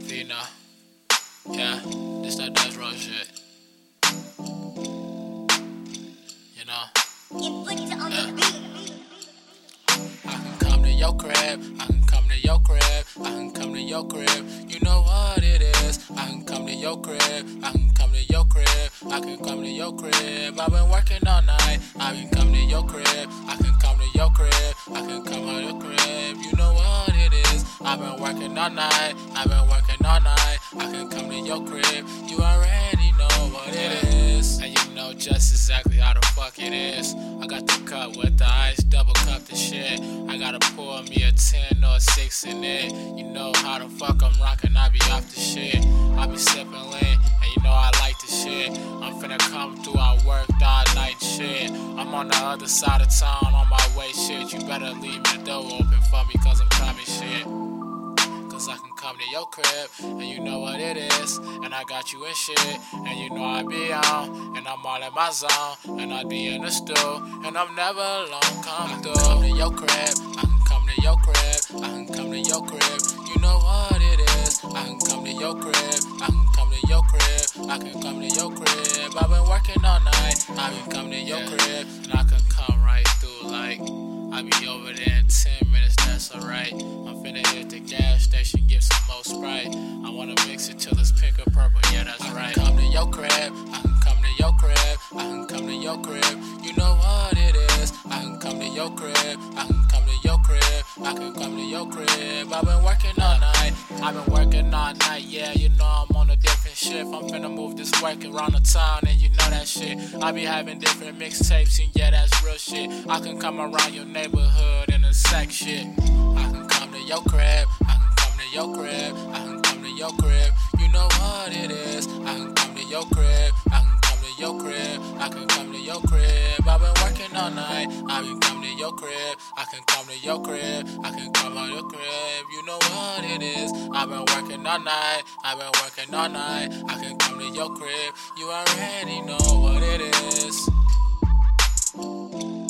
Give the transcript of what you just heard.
Vina. Yeah, this that Dutch Road shit. You know? Yeah. I can come to your crib, I can come to your crib, I can come to your crib. You know what it is. I can come to your crib, I can come to your crib, I can come to your crib. I've been working all night, I can come to your crib, I can come to your crib, I can come to your crib. You know what it is. I've been working all night, I've been working all night, I can come to your crib. You already know what it is, and you know just exactly how the fuck it is. I got the cup with the ice, double cup the shit. I gotta pour me a 10 or a 6 in it. You know how the fuck I'm rockin', I be off the shit. I be sippin' lean, and you know I like the shit. I'm finna come through, I worked all night shit. I'm on the other side of town, on my way shit. You better leave the door open for me, cause I'm climbing shit. Cause I can come to your crib, and you know what it is. And I got you in shit, and you know I be on. And I'm all in my zone, and I be in the stool. And I'm never alone, come through. I can come to your crib, I can come to your crib, I can come to your crib. You know what it is. I can come to your crib, I can come to your crib, I can come to your crib. I've been working all night, I can come to your crib, and I can come right through like I be over there in 10 minutes, that's alright. I'm finna hit the gas station, get some more Sprite. I wanna mix it till it's pink or purple, yeah, that's right. I can come to your crib, I can come to your crib, I can come to your crib. You know what it is. I can come to your crib, I can come to your crib, I can come to your crib. I've been working all night, I've been working all night, yeah, you know I'm on a different shift. I'm finna move this work around the town, and you know that shit. I be having different mixtapes, and yeah, that's real shit. I can come around your neighborhood in a sack shit. I can come to your crib, I can come to your crib, I can come to your crib. You know what it is. I can come to your crib, I can come to your crib, I can come to your crib. I've been working all night, I can come to your crib, I can come to your crib, I can come to your crib. You know what it is. I've been working all night, I've been working all night, I can come to your crib. You already know what it is.